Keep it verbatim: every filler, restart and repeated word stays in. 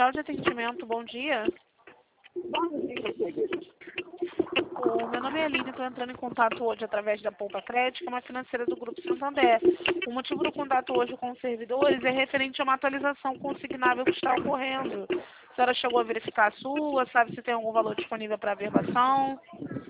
Central de Atendimento, bom dia. Bom dia. O meu nome é Aline, estou entrando em contato hoje através da Poupa Crédito, uma financeira do Grupo Santander. O motivo do contato hoje com os servidores é referente a uma atualização consignável que está ocorrendo. A senhora chegou a verificar a sua, sabe se tem algum valor disponível para averbação?